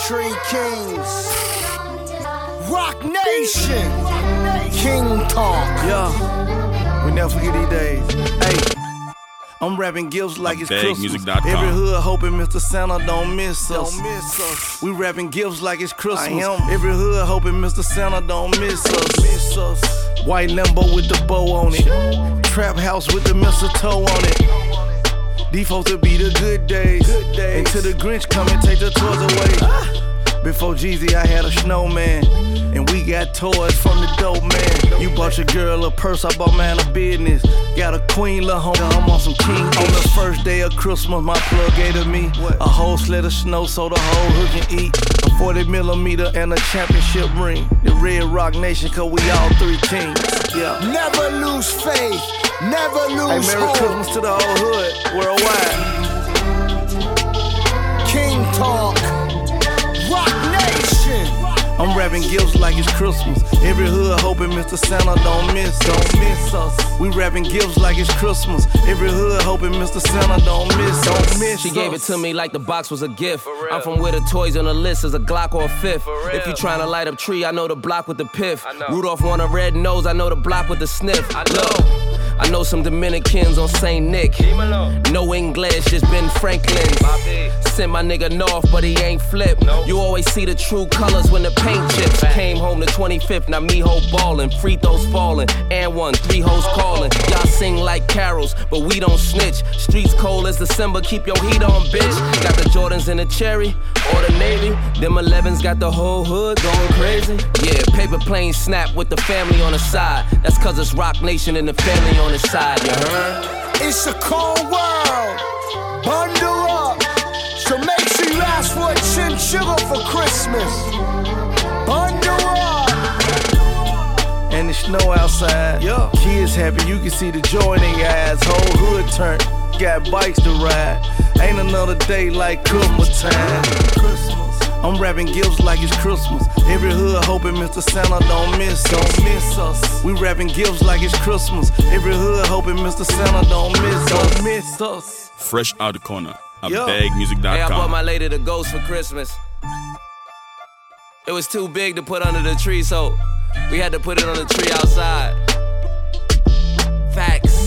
Three Kings, Rock Nation, King Talk. Yeah, we never forget these days. Hey, I'm rapping gifts like it's Christmas. Every hood hoping Mr. Santa don't miss us. We rapping gifts like it's Christmas. Every hood hoping Mr. Santa don't miss us. White Lambo with the bow on it. Trap house with the mistletoe on it. These folks will be the good days. Until the Grinch come and take the toys away. Before Jeezy, I had a snowman. And we got toys from the dope man. You bought your girl a purse, I bought mine a business. Got a queen, lil' homie, I'm on some king. On the first day of Christmas, my plug gave to me a whole sled of snow so the whole hood can eat. A 40mm and a championship ring. The Red Rock Nation, cause we all three kings. Yeah. Never lose faith, never lose Merry hope. Christmas to the whole hood, worldwide. King Talk, Rock Nation. I'm rapping gifts like it's Christmas. Every hood hoping Mr. Santa don't miss us. We rapping gifts like it's Christmas. Every hood hoping Mr. Santa don't miss us. She gave it to me like the box was a gift. I'm from where the toys on the list is a Glock or a fifth. If you tryna light up tree, I know the block with the piff. Rudolph want a red nose, I know the block with the sniff. I know some Dominicans on St. Nick. No English, just Ben Franklin. Sent my nigga north, but he ain't flip. You always see the true colors when the paint chips. Came home the 25th, now me ho ballin'. Free throws falling, and 1, 3 hoes calling. Y'all sing like carols, but we don't snitch. Streets cold as December, keep your heat on, bitch. Got the Jordans in the cherry, or the Navy. Them 11s got the whole hood going crazy. Yeah, paper plane snap with the family on the side. That's cause it's Rock Nation and the family on the side, you heard? It's a cold world, bundle up. So make sure you ask for a chinchilla for Christmas. Bundle up. And the snow outside, kids happy, you can see the joy in their eyes. Whole hood turned, got bikes to ride. Ain't another day like Christmas time. I'm rapping gifts like it's Christmas. Every hood hoping Mr. Santa don't miss us. We rapping gifts like it's Christmas. Every hood hoping Mr. Santa don't miss us. Fresh out the corner. BagMusic.com. Hey, I bought my lady the ghost for Christmas. It was too big to put under the tree, so we had to put it on the tree outside. Facts.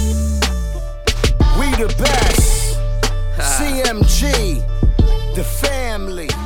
We the best. CMG, the family.